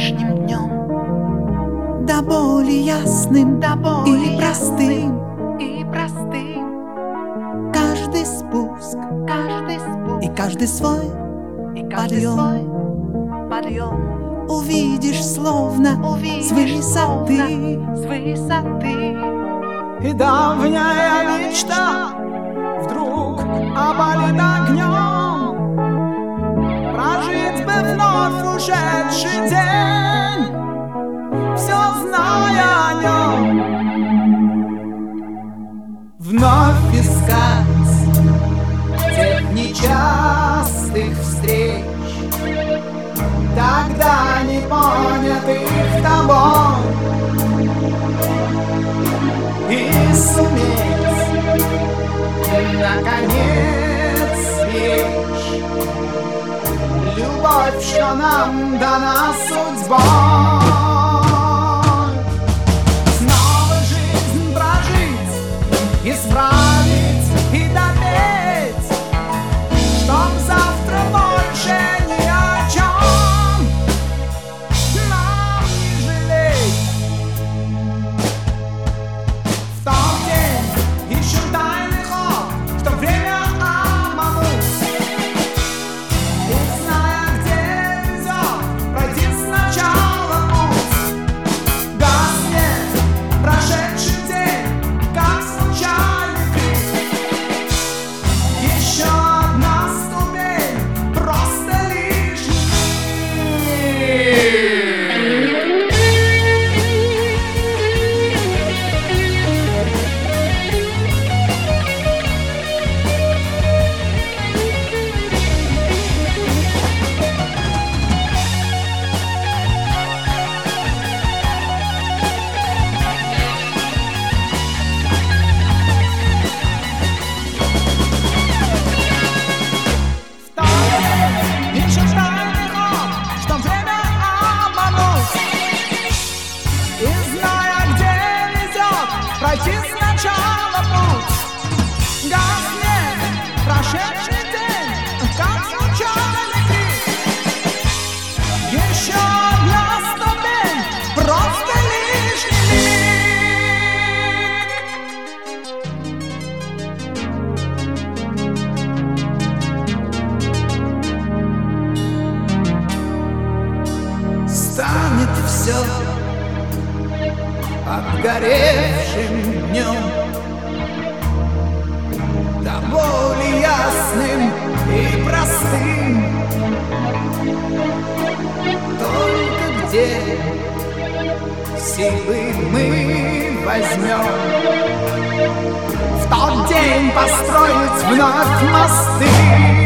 завтрашним днем, да более ясным, да более и простым, и простым. каждый спуск и каждый свой подъем свой подъем увидишь словно с высоты. И давняя мечта вдруг опалит огнем, прожить бы вновь ушедший день, все зная о нем. Вновь искать тех нечастых встреч, тогда не понятых тобой, и суметь наконец беречь любовь, что нам дана судьбой. Снова жизнь прожить, исправить и допеть, чтоб завтра больше ни о чем нам не жалеть. В тот день ищем тайный ход, что время обмануть, и зная, где везет, пройти сначала путь. Гаснет прошедший день, как случайный крик. Еще одна ступень, просто лишний миг. Ищем тайный ход, что время обмануть, и зная, где везет, пройти сначала путь. Гаснет прошедший день, как случайный крик. Еще одна ступень, просто лишний Станет все обгоревшим днем, да более ясным и простым. Только где силы мы возьмем в тот день построить вновь мосты?